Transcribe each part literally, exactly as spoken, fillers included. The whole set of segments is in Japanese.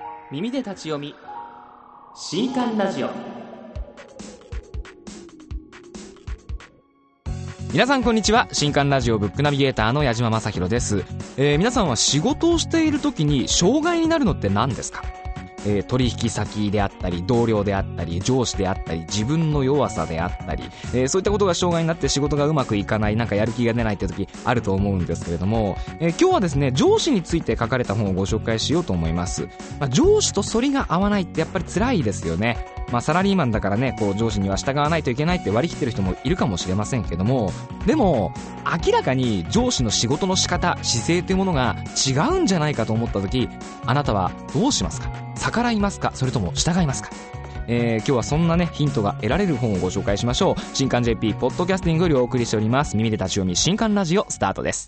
耳で立ち読み新刊ラジオ。皆さんこんにちは。新刊ラジオブックナビゲーターの矢島正弘です。えー、皆さんは仕事をしている時に障害になるのって何ですか？えー、取引先であったり同僚であったり上司であったり自分の弱さであったり、えー、そういったことが障害になって仕事がうまくいかない、なんかやる気が出ないって時あると思うんですけれども、えー、今日はですね上司について書かれた本をご紹介しようと思います。まあ、上司と反りが合わないってやっぱり辛いですよね。まあ、サラリーマンだからねこう上司には従わないといけないって割り切ってる人もいるかもしれませんけども、でも明らかに上司の仕事の仕方姿勢というものが違うんじゃないかと思った時、あなたはどうしますか？逆らいますか？それとも従いますか？えー、今日はそんなねヒントが得られる本をご紹介しましょう。新刊 ジェーピー ポッドキャスティングよりお送りしております耳で立ち読み新刊ラジオスタートです。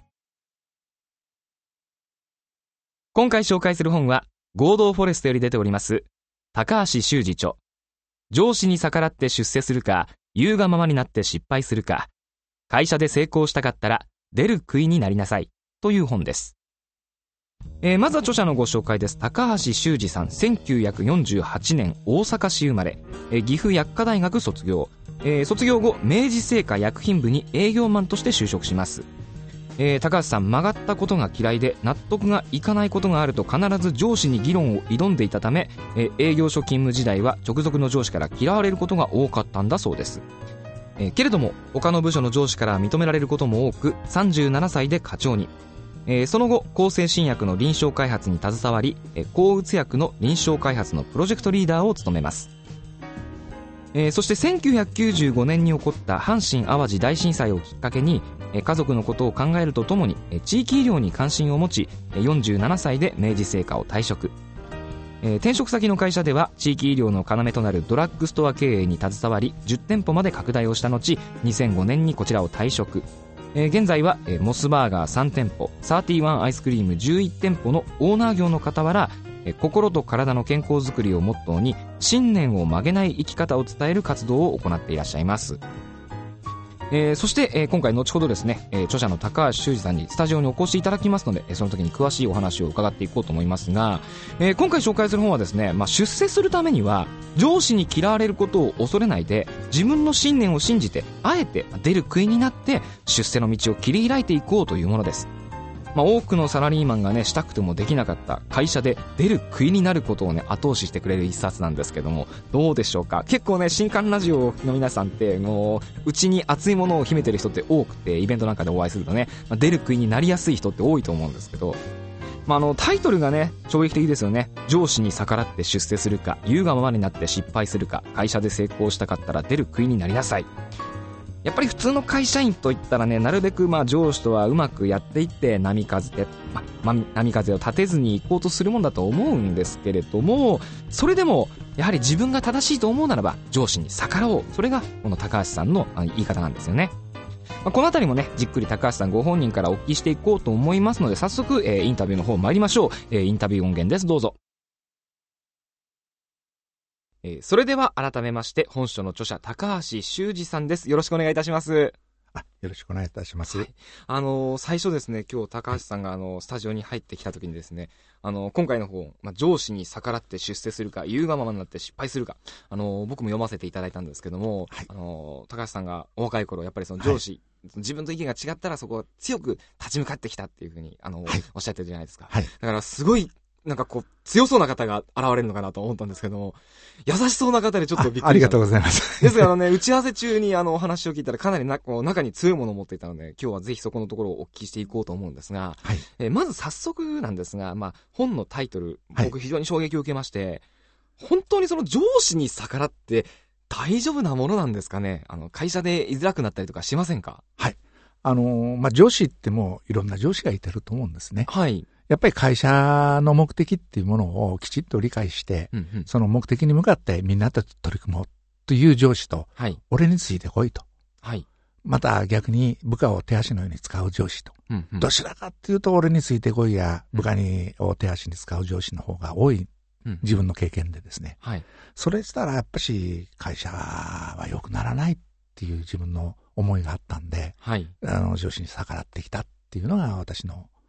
今回紹介する本は合同フォレストより出ております高橋修司著、上司に逆らって出世するか言うがままになって失敗するか、会社で成功したかったら出る杭になりなさいという本です。えー、まずは著者のご紹介です。高橋修司さん、せんきゅうひゃくよんじゅうはちねん大阪市生まれ、えー、岐阜薬科大学卒業、えー、卒業後明治製菓薬品部に営業マンとして就職します。えー、高橋さん、曲がったことが嫌いで納得がいかないことがあると必ず上司に議論を挑んでいたため、えー、営業所勤務時代は直属の上司から嫌われることが多かったんだそうです。えー、けれども他の部署の上司から認められることも多くさんじゅうななさいで課長に、えー、その後抗生新薬の臨床開発に携わり、えー、抗うつ薬の臨床開発のプロジェクトリーダーを務めます。えー、そしてせんきゅうひゃくきゅうじゅうごねんに起こった阪神淡路大震災をきっかけに、えー、家族のことを考えるとともに、えー、地域医療に関心を持ちよんじゅうななさいで明治製菓を退職、えー、転職先の会社では地域医療の要となるドラッグストア経営に携わりじゅってんぽまで拡大をした後にせんごねんにこちらを退職、えー、現在は、えー、モスバーガーさんてんぽ、サーティワンアイスクリームじゅういってんぽのオーナー業の傍ら、えー、心と体の健康づくりをモットーに信念を曲げない生き方を伝える活動を行っていらっしゃいます。えー、そして、えー、今回後ほどですね、えー、著者の高橋修司さんにスタジオにお越しいただきますので、えー、その時に詳しいお話を伺っていこうと思いますが、えー、今回紹介する本はですね、まあ、出世するためには上司に嫌われることを恐れないで自分の信念を信じてあえて出る杭になって出世の道を切り開いていこうというものです。まあ、多くのサラリーマンがねしたくてもできなかった会社で出る杭になることをね後押ししてくれる一冊なんですけども、どうでしょうか。結構ね新刊ラジオの皆さんってもううちに熱いものを秘めてる人って多くて、イベントなんかでお会いするとね、まあ、出る杭になりやすい人って多いと思うんですけど、まあ、あのタイトルがね衝撃的ですよね。上司に逆らって出世するか言うがままになって失敗するか、会社で成功したかったら出る杭になりなさい。やっぱり普通の会社員といったらね、なるべくまあ上司とはうまくやっていって波風で、まま、波風を立てずに行こうとするもんだと思うんですけれども、それでもやはり自分が正しいと思うならば上司に逆らおう、それがこの高橋さんの言い方なんですよね。まあ、このあたりもねじっくり高橋さんご本人からお聞きしていこうと思いますので、早速、えー、インタビューの方参りましょう。えー、インタビュー音源です。どうぞ。えー、それでは改めまして本書の著者高橋修司さんです。よろしくお願いいたします。 あ、よろしくお願いいたします。はい、 あのー、最初ですね、今日高橋さんがあのスタジオに入ってきた時にですね、あのー、今回の本、まあ、上司に逆らって出世するか言うがままになって失敗するか、あのー、僕も読ませていただいたんですけども、はい、あのー、高橋さんがお若い頃やっぱりその上司、はい、自分と意見が違ったらそこを強く立ち向かってきたっていうふうにあの、はい、おっしゃってるじゃないですか。はい、だからすごいなんかこう強そうな方が現れるのかなと思ったんですけども、優しそうな方でちょっとびっくりした。 あ, ありがとうございます。 ですからね、打ち合わせ中にあのお話を聞いたらかなりなこう中に強いものを持っていたので、今日はぜひそこのところをお聞きしていこうと思うんですが、はい、えー、まず早速なんですが、まあ、本のタイトル、僕非常に衝撃を受けまして、はい、本当にその上司に逆らって大丈夫なものなんですかね。あの会社で居づらくなったりとかしませんか？ はい、あのーまあ、上司ってもういろんな上司がいてると思うんですね。 はい、 やっぱり会社の目的っていうものをきちっと理解して、うんうん、その目的に向かってみんなと取り組もうという上司と、はい、俺についてこいと、はい、また逆に部下を手足のように使う上司と、うんうん、どちらかっていうと俺についてこいや部下にを手足に使う上司の方が多い、うん、自分の経験でですね、はい、それしたらやっぱし会社は良くならないっていう自分の思いがあったんで、はい、あの上司に逆らってきたっていうのが私の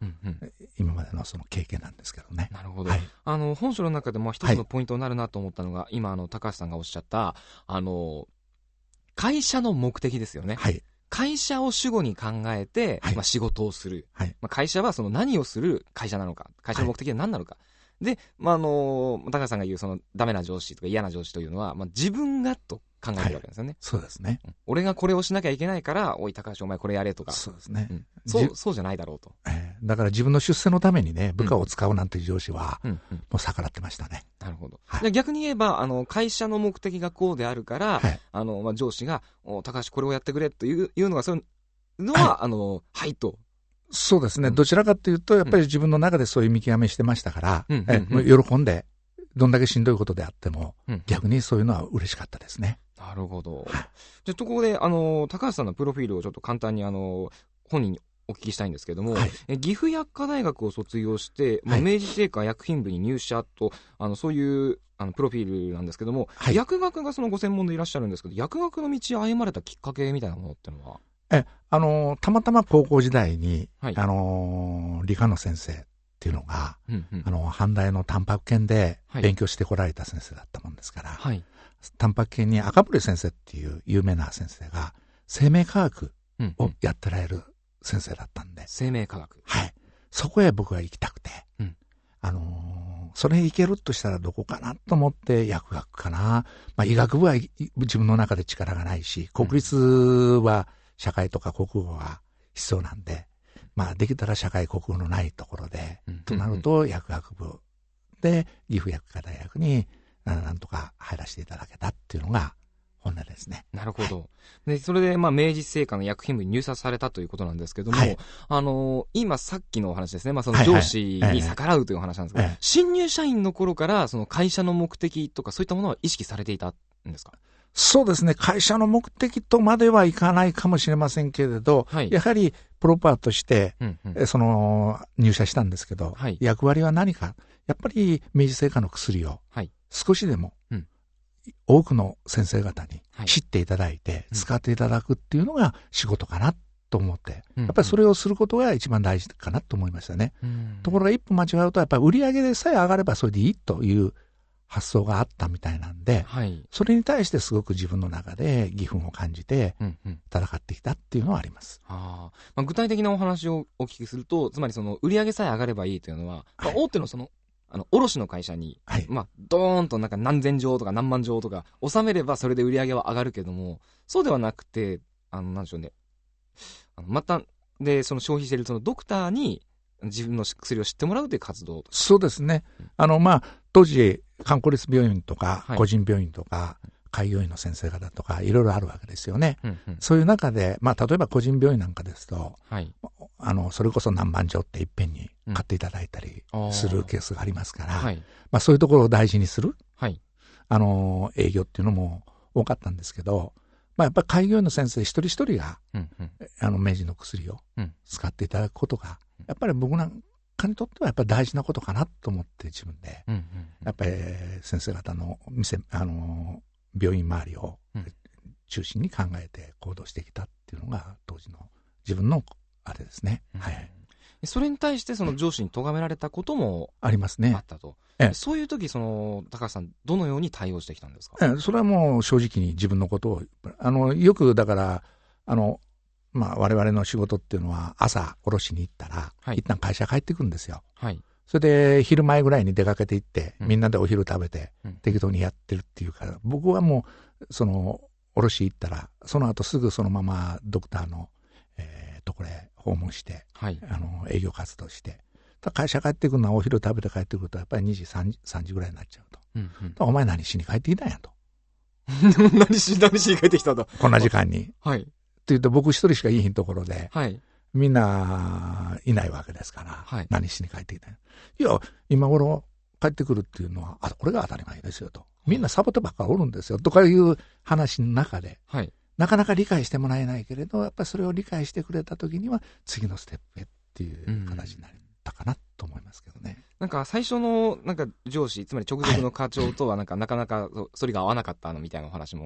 うんうん、今までのその経験なんですけどね。 なるほど。はい、あの本書の中でも一つのポイントになるなと思ったのが、はい、今あの高橋さんがおっしゃったあの会社の目的ですよね。はい、会社を主語に考えて、はい、まあ、仕事をする、はい、まあ、会社はその何をする会社なのか、会社の目的は何なのか、はい、で、まあ、あの高橋さんが言うそのダメな上司とか嫌な上司というのは、まあ、自分がと考えてるわけですよね。はい、 そうですね、 うん。俺がこれをしなきゃいけないから、おい高橋お前これやれとか。 そうですね。 うん、そうそうじゃないだろうと。 えー、だから自分の出世のためにね、部下を使うなんていう上司は、もう逆らってましたね。 なるほど。はい、逆に言えば、あの会社の目的がこうであるから、はい、あのまあ、上司がお高橋これをやってくれといういうのがそういうのは、はい、あのはいと。 そうですね、うん、どちらかというとやっぱり自分の中でそういう見極めしてましたから、うんえー、喜んでどんだけしんどいことであっても、うん、逆にそういうのは嬉しかったですね。 なるほど。はい、じゃあここであの高橋さんのプロフィールをちょっと簡単にあの本人にお聞きしたいんですけども、はい、え岐阜薬科大学を卒業して、まあ、明治製菓薬品部に入社と、あのそういうあのプロフィールなんですけども、はい、薬学がそのご専門でいらっしゃるんですけど、薬学の道を歩まれたきっかけみたいなものっていうのは？ えあのたまたま高校時代に、はい、あの理科の先生っていうのが、うんうん、あの阪大のタンパク研で勉強してこられた先生だったもんですから、はい、タンパク研に赤堀先生っていう有名な先生が生命科学をやってられる先生だったんで、うんうん、 生命科学、 はい、そこへ僕は行きたくて、うん、あのー、それへ行けるとしたらどこかなと思って薬学かな、まあ、医学部は自分の中で力がないし、国立は社会とか国語が必要なんで、まあ、できたら社会国語のないところで、うんうんうん、となると薬学部で岐阜薬科大学になんとか入らせていただけたっていうのが本音ですね。 なるほど。はい、でそれでまあ明治製菓の薬品部に入社されたということなんですけども、はい、あのー、今さっきのお話ですね、まあ、その上司に逆らうというお話なんですけど、はいはい、新入社員の頃からその会社の目的とかそういったものは意識されていたんですか？ そうですね、会社の目的とまではいかないかもしれませんけれど、はい、やはりプロパーとして、うんうん、その入社したんですけど、はい、役割は何か、やっぱり明治製菓の薬を少しでも、はい、多くの先生方に知っていただいて使っていただくっていうのが仕事かなと思って、うん、やっぱりそれをすることが一番大事かなと思いましたね。うん、ところが一歩間違うとやっぱり売り上げでさえ上がればそれでいいという発想があったみたいなんで、はい、それに対してすごく自分の中で義憤を感じて戦ってきたっていうのはあります。 うんうん、あまあ、具体的なお話をお聞きすると、つまりその売り上げさえ上がればいいというのは、はい、まあ、大手のそのあの卸の会社に、はい、まあ、ドーンとなんか何千錠とか何万錠とか納めればそれで売り上げは上がるけども、そうではなくて、あのなんでしょうね、あのまたでその消費しているそのドクターに自分の薬を知ってもらうという活動。 そうですね。あのまあ当時観光立病院とか個人病院とか、はい、開業医の先生方とかいろいろあるわけですよね。うんうん、そういう中で、まあ、例えば個人病院なんかですと、はい、あのそれこそ何万錠っていっぺんに買っていただいたりするケースがありますから、はい、まあ、そういうところを大事にする、はい、あの営業っていうのも多かったんですけど、まあ、やっぱり開業医の先生一人一人が、うんうん、あの明治の薬を使っていただくことが、うん、やっぱり僕なんかにとってはやっぱり大事なことかなと思って自分で、うんうんうん、やっぱり先生方の店あの病院周りを中心に考えて行動してきたっていうのが当時の自分のあれですね。うん、はい。 それに対してその上司に咎められたこともありますね。 あったと。ええ、そういう時その高橋さんどのように対応してきたんですか？ ええ、それはもう正直に自分のことをあのよくだからあのまあ我々の仕事っていうのは朝卸しに行ったら、はい、一旦会社帰ってくるんですよ。はい。それで昼前ぐらいに出かけて行って、うん、みんなでお昼食べて、うん、適当にやってるっていうか、僕はもうその卸し行ったらその後すぐそのままドクターの、えー、ところへ訪問して、はい、あの営業活動して、会社帰ってくるのはお昼食べて帰ってくるとやっぱりにじさんじさんじぐらいになっちゃうと、うんうん、お前何しに帰ってきたんやと何し何しに帰ってきたとこんな時間に、はい、って言うと僕一人しかいいひんところで、はい、みんないないわけですから、はい、何しに帰ってきたんや。いや今頃帰ってくるっていうのはあこれが当たり前ですよと、みんなサボってばっかりおるんですよとかいう話の中で、はい、なかなか理解してもらえないけれどやっぱりそれを理解してくれた時には次のステップへっていう形になったかなと思いますけどね。 なんか最初のなんか上司つまり直属の課長とはなんかなかなかそれが合わなかったのみたいなお話も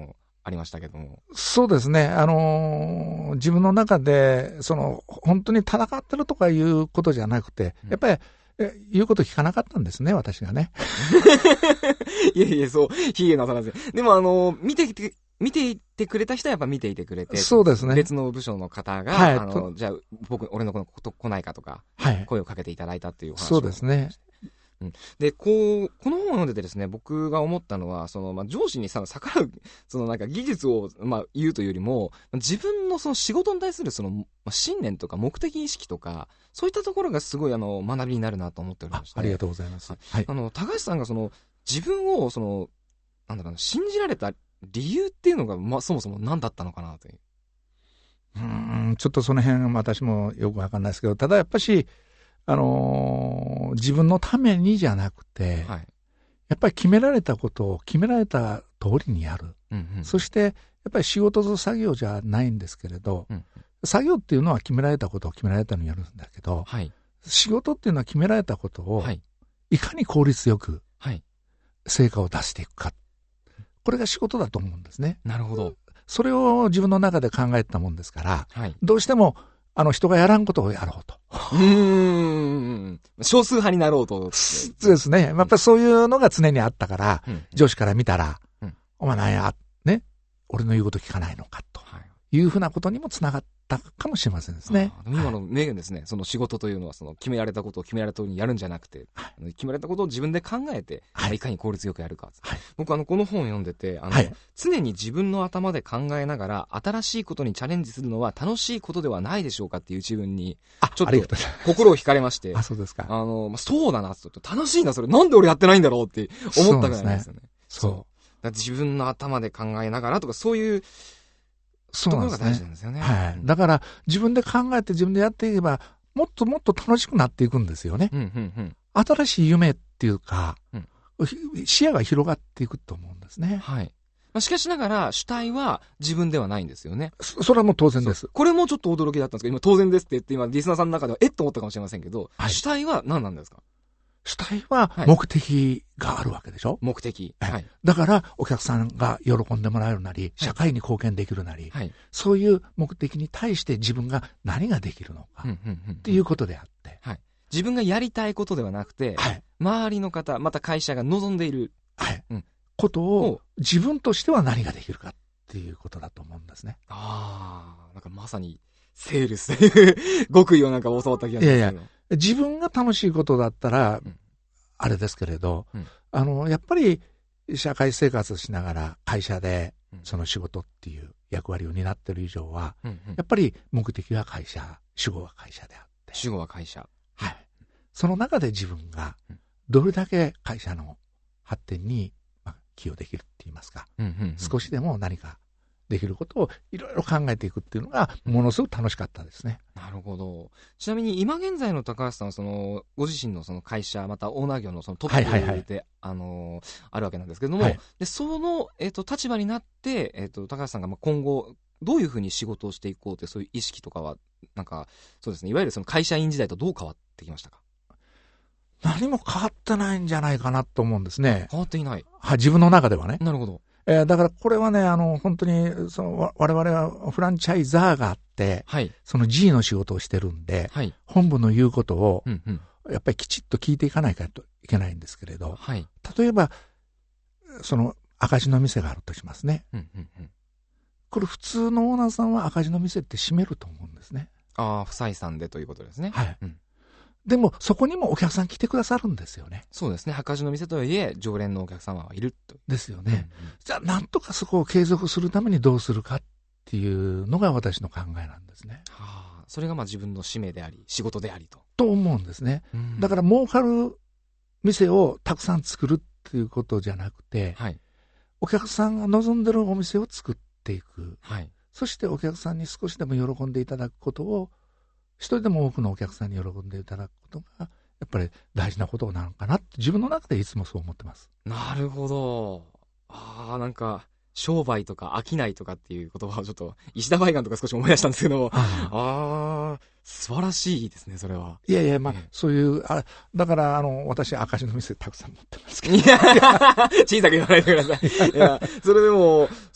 ありましたけども。 そうですね。あのー、自分の中で、その、本当に戦ってるとかいうことじゃなくて、やっぱり、言うこと聞かなかったんですね、私がね。 いやいや、そう、卑下なさらず。でもあのー、見てきて、見ていてくれた人はやっぱ見ていてくれて。 そうですね。 別の部署の方が、はい、あの、じゃあ、僕、俺のこと来ないかとか、はい、声をかけていただいたっていう話を。 そうですね。 うん、で、こう、この本を読んでてですね、僕が思ったのは、その、まあ、上司にさ、逆らう、そのなんか技術を、まあ、言うというよりも、自分のその仕事に対するその、まあ、信念とか目的意識とか、そういったところがすごいあの、学びになるなと思っておりまして。 あ、ありがとうございます。 はい。あの、高橋さんがその、自分を、その、なんだろうな、信じられた理由っていうのが、まあ、そもそも何だったのかなという。 うーん、ちょっとその辺私もよくわかんないですけど、ただやっぱし、あのー、自分のためにじゃなくて、はい、やっぱり決められたことを決められた通りにやる。うんうん、そして、やっぱり仕事と作業じゃないんですけれど、うんうん、作業っていうのは決められたことを決められたのにやるんだけど、はい、仕事っていうのは決められたことを、はい、いかに効率よく成果を出していくか。これが仕事だと思うんですね。 なるほど。 それを自分の中で考えたもんですから、はい、どうしても、あの人がやらんことをやろうと。 うーん。少数派になろうと。 そうですね。やっぱりそういうのが常にあったから、うん、上司から見たら、うん、お前なんや、ね、俺の言うこと聞かないのか、というふうなことにもつながったかもしれませんですね。 今の名言ですね。その仕事というのは、その決められたことを決められたようにやるんじゃなくて、はい、決められたことを自分で考えて、はい、いかに効率よくやるか。はい、僕あの、この本を読んでて、あの、はい、常に自分の頭で考えながら、新しいことにチャレンジするのは楽しいことではないでしょうかっていう一文に、ちょっと心を惹かれまして、 あ、そうですか。 あの、そうだな、楽しいな、それ。なんで俺やってないんだろうって思ったぐらいなんですよね。 そう。 そう。だ自分の頭で考えながらとか、そういう、そうなんですね。ところが大事なんですよね。 はい。だから、自分で考えて自分でやっていけば、もっともっと楽しくなっていくんですよね。うんうんうん、新しい夢っていうか、うん、視野が広がっていくと思うんですね。 はい。まあ、しかしながら、主体は自分ではないんですよね。 そ, それはもう当然です。 これもちょっと驚きだったんですけど、今当然ですって言って、今、リスナーさんの中では、えっと思ったかもしれませんけど、はい、主体は何なんですか？ 主体は目的があるわけでしょ、はい、 目的。はい。 だから、お客さんが喜んでもらえるなり、社会に貢献できるなり、はい、そういう目的に対して自分が何ができるのか、っていうことであって、 はい。自分がやりたいことではなくて、はい、周りの方、また会社が望んでいる、 はい。うん、ことを、自分としては何ができるかっていうことだと思うんですね。 ああ、なんかまさに、セールスという極意をなんか教わった気がする。いやいや、 自分が楽しいことだったら、うん、あれですけれど、うん、あの、やっぱり社会生活しながら会社でその仕事っていう役割を担っている以上は、うんうん、やっぱり目的は会社、主語は会社であって。 主語は会社。 はい。その中で自分がどれだけ会社の発展に寄与できるって言いますか、うんうんうん、少しでも何かできることをいろいろ考えていくっていうのがものすごく楽しかったですね。 なるほど。ちなみに今現在の高橋さんはそのご自身のその会社またオーナー業のそのトップで、はいはいはい、あのあるわけなんですけれども、はい、でそのえっ、ー、と立場になってえっ、ー、と高橋さんがまあ今後どういうふうに仕事をしていこうってそういう意識とかはなんかそうですねいわゆるその会社員時代とどう変わってきましたか？ 何も変わってないんじゃないかなと思うんですね。 変わっていない。 はい、自分の中ではね。 なるほど。 えー、だからこれはね、あの、本当に、その、我々はフランチャイザーがあって、はい、その G の仕事をしてるんで、はい、本部の言うことを、うんうん、やっぱりきちっと聞いていかないといけないんですけれど、はい、例えば、その赤字の店があるとしますね。うんうんうん、これ普通のオーナーさんは赤字の店って閉めると思うんですね。 ああ、不採算でということですね。 はい。うん、でも、そこにもお客さん来てくださるんですよね。 そうですね。赤字の店とはいえ、常連のお客様はいると。 ですよね。うんうん、じゃあ、なんとかそこを継続するためにどうするかっていうのが私の考えなんですね。 はあ、それがまあ自分の使命であり、仕事でありと。 と思うんですね。うん、だから、儲かる店をたくさん作るっていうことじゃなくて、はい、お客さんが望んでるお店を作っていく。はい、そしてお客さんに少しでも喜んでいただくことを、一人でも多くのお客さんに喜んでいただくことが、やっぱり大事なことなのかなって自分の中でいつもそう思ってます。 なるほど。ああ、なんか、商売とか商いとかっていう言葉をちょっと、石田梅岩とか少し思い出したんですけども、ああ、素晴らしいですね、それは。 いやいや、まあ、ええ、そういう、あだから、あの、私、赤字の店たくさん持ってますけど。 いや、小さく言わないでください。いや、それでも、そう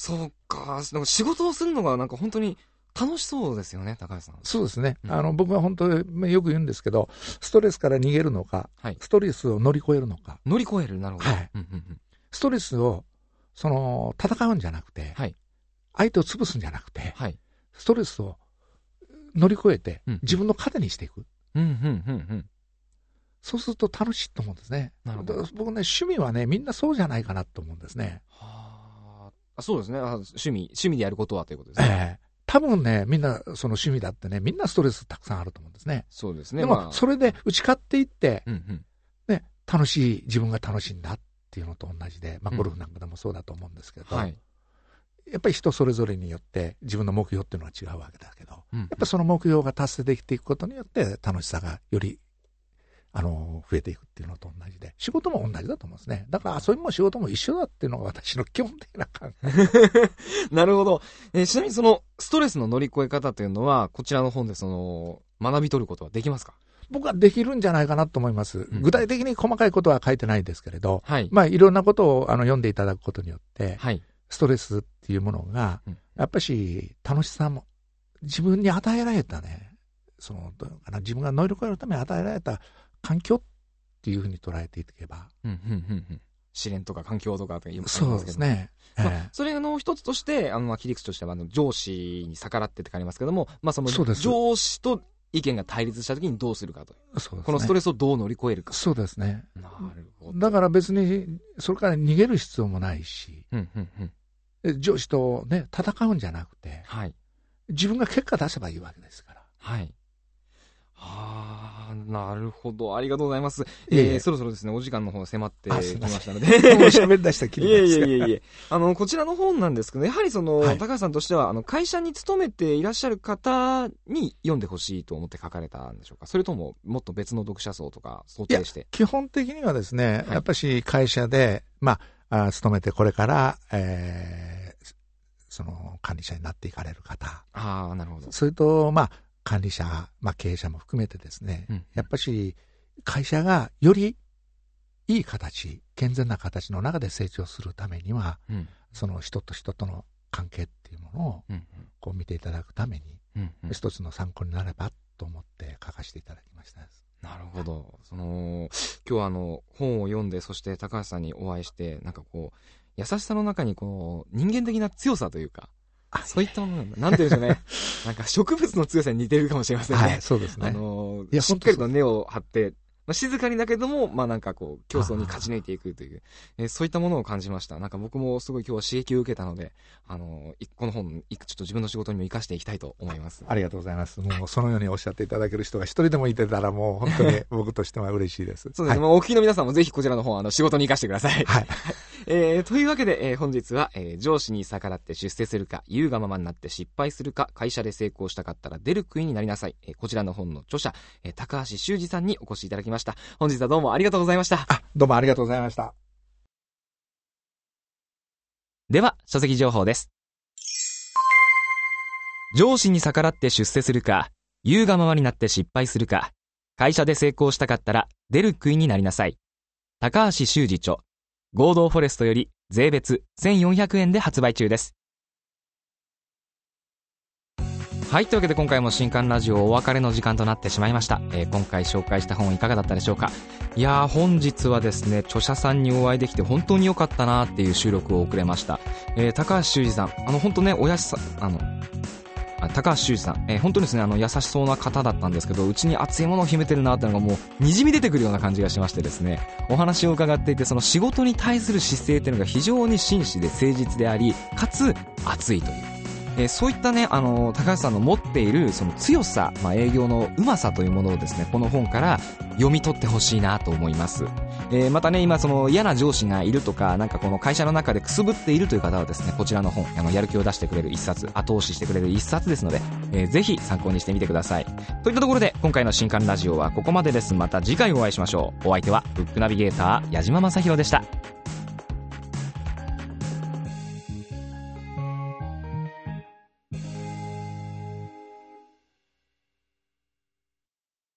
か、なんか仕事をするのがなんか本当に楽しそうですよね、高橋さん。 そうですね。うん、あの、僕は本当によく言うんですけど、ストレスから逃げるのか、はい、ストレスを乗り越えるのか。 乗り越える、なるほど。はい。 うんうんうん、ストレスを、その、戦うんじゃなくて、はい、相手を潰すんじゃなくて、はい、ストレスを乗り越えて、うんうん、自分の糧にしていく。うんうんうんうん、そうすると楽しいと思うんですね。なるほど。僕ね、趣味はね、みんなそうじゃないかなと思うんですね。 はあ、そうですね。趣味、趣味でやることはということですね。 えー多分ね、みんなその趣味だってね、みんなストレスたくさんあると思うんですね。 そうですね。 でも、それで打ち勝っていって、うんうん、ね、楽しい、自分が楽しいんだっていうのと同じで、まあ、ゴルフなんかでもそうだと思うんですけど、うんはい、やっぱり人それぞれによって自分の目標っていうのは違うわけだけど、うんうん、やっぱその目標が達成できていくことによって楽しさがよりあの増えていくっていうのと同じで、仕事も同じだと思うんですね。だから遊びも仕事も一緒だっていうのが私の基本的な考え。 なるほど、えー、ちなみにそのストレスの乗り越え方というのはこちらの本でその学び取ることはできますか？ 僕はできるんじゃないかなと思います。うん、具体的に細かいことは書いてないですけれど、はい、まあいろんなことをあの読んでいただくことによって、はい、ストレスっていうものが、うん、やっぱり楽しさも自分に与えられたね、そのどうかな、自分が乗り越えるために与えられた環境っていうふうに捉えていけば、うんうんうんうん、 試練とか環境とかと言いますけど、そうですね。 まあ、それの一つとしてあの切り口としてはあの上司に逆らってって書いてますけども、まあ、その上司と意見が対立したときにどうするかと、そうですね、このストレスをどう乗り越えるか。 そうですね。なるほど。だから別にそれから逃げる必要もないし、うんうんうん、上司とね戦うんじゃなくて、はい、自分が結果出せばいいわけですから。はい。 ああ、なるほど。ありがとうございます。えー、えー、そろそろですね、お時間の方迫ってきましたので。もう喋り出したきりです。 いえいえいえいえ。あの、こちらの本なんですけど、やはりその、はい、高橋さんとしては、あの、会社に勤めていらっしゃる方に読んでほしいと思って書かれたんでしょうか？それとも、もっと別の読者層とか想定して。 基本的にはですね、はい、やっぱし会社で、まあ、あ勤めてこれから、えー、その、管理者になっていかれる方。 ああ、なるほど。 それと、まあ、管理者、まあ、経営者も含めてですね、うん、やっぱり会社がよりいい形、健全な形の中で成長するためには、うん、その人と人との関係っていうものをこう見ていただくために、うんうん、一つの参考になればと思って書かせていただきました。 なるほど。その今日はあの本を読んで、そして高橋さんにお会いして、なんかこう優しさの中にこう人間的な強さというか、そういったものなんだ。なんていうんでしょうね。なんか植物の強さに似てるかもしれませんね。 はい、そうですね。 あのー、しっかりと根を張って、まあ、静かにだけども、まあなんかこう、競争に勝ち抜いていくという、えー、そういったものを感じました。なんか僕もすごい今日は刺激を受けたので、あのー、この本、ちょっと自分の仕事にも生かしていきたいと思います。 ありがとうございます。もうそのようにおっしゃっていただける人が一人でもいてたらもう本当に僕としては嬉しいです。 そうですね。はい、まあ、お聞きの皆さんもぜひこちらの本、あの、仕事に生かしてください。はい。えー、というわけで、えー、本日は、えー、上司に逆らって出世するか、言うがままになって失敗するか、会社で成功したかったら出る杭になりなさい、えー、こちらの本の著者、えー、高橋修司さんにお越しいただきました。本日はどうもありがとうございました。 あ、どうもありがとうございました。 では書籍情報です。上司に逆らって出世するか、言うがままになって失敗するか、会社で成功したかったら出る杭になりなさい。高橋修司著、合同フォレストより税別せんよんひゃくえんで発売中です。はい、というわけで今回も新刊ラジオお別れの時間となってしまいました。えー、今回紹介した本いかがだったでしょうか。いやー、本日はですね、著者さんにお会いできて本当に良かったなーっていう収録を送れました。えー、高橋修司さん、あの本当ね、おやしさ、あの高橋修司さん、えー、本当にですね、あの優しそうな方だったんですけど、うちに熱いものを秘めてるなっていうのがもうにじみ出てくるような感じがしましてですね、お話を伺っていて、その仕事に対する姿勢っていうのが非常に真摯で誠実であり、かつ熱いという、えー、そういったね、あの高橋さんの持っているその強さ、まあ、営業のうまさというものをですね、この本から読み取ってほしいなと思います。えー、またね、今その嫌な上司がいるとか、なんかこの会社の中でくすぶっているという方はですね、こちらの本、あのやる気を出してくれる一冊、後押ししてくれる一冊ですので、えー、ぜひ参考にしてみてください。といったところで今回の新刊ラジオはここまでです。また次回お会いしましょう。お相手はブックナビゲーター矢島正宏でした。